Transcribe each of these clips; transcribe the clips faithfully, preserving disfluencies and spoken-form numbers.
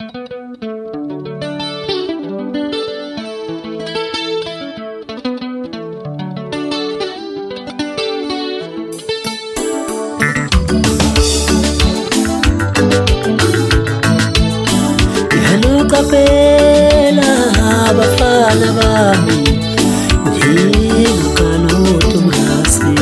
Kapela abafana bami ngingakanuthi umhasi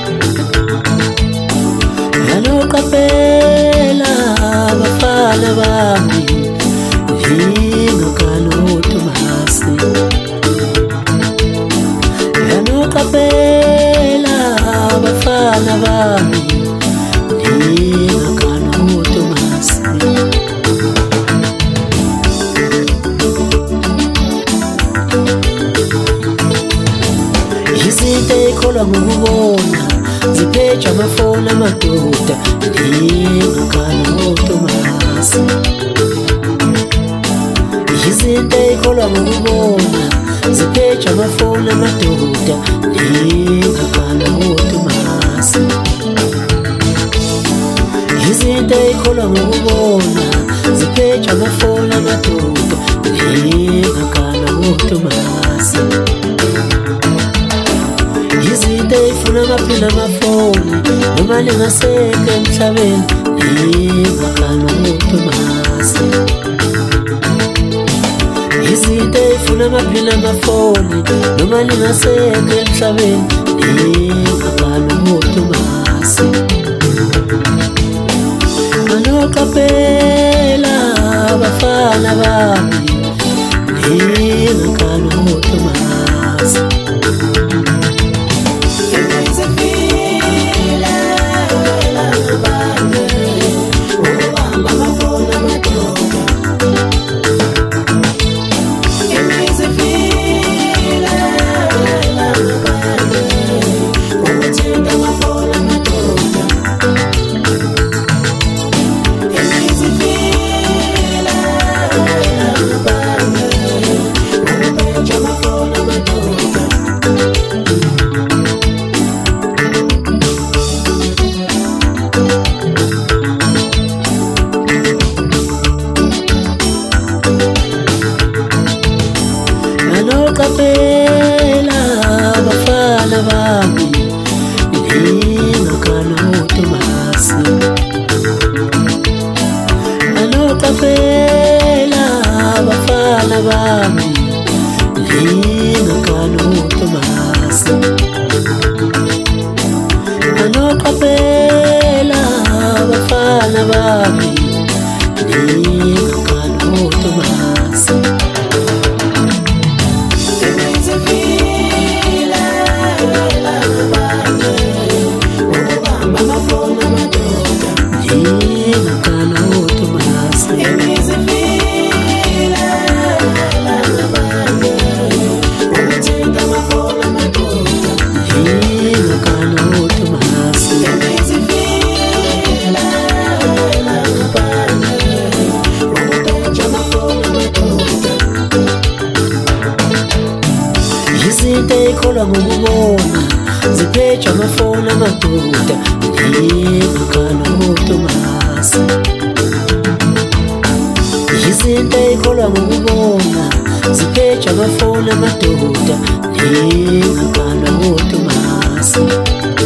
Yalo kapela abafana bami ngingakanuthi umhasi Yalo kapela abafana bami ngingakanuthi umhasi Ikholwa ngokubona zipheja amafoni amadoda ngingakanuthi umhasi Izinto ikholwa ngokubona zipheja amafoni amadoda ngingakanuthi umhasi Izinto ikholwa ngokubona zipheja amafoni amadoda ngingakanuthi umhasi Izinto ifuna amaphila amafoni noma lingasekho emhlabeni ngingakanuthi umhasi Izinto ifuna amaphila amafoni noma lingasekho emhlabeni ngingakanuthi umhasi Manokapela abafana bami ngingakanuthi umhasi Kapela abafana bami ngingakanuthi umhasi Kapela abafana bami ngingakanuthi umhasi Kapela abafana bami ngingakanuthi umhasi Izinto ikholwa ngokubona zipheja amafoni amadoda ngingakanuthi umhasi Izinto ikholwa ngokubona zipheja amafoni amadoda ngingakanuthi umhasi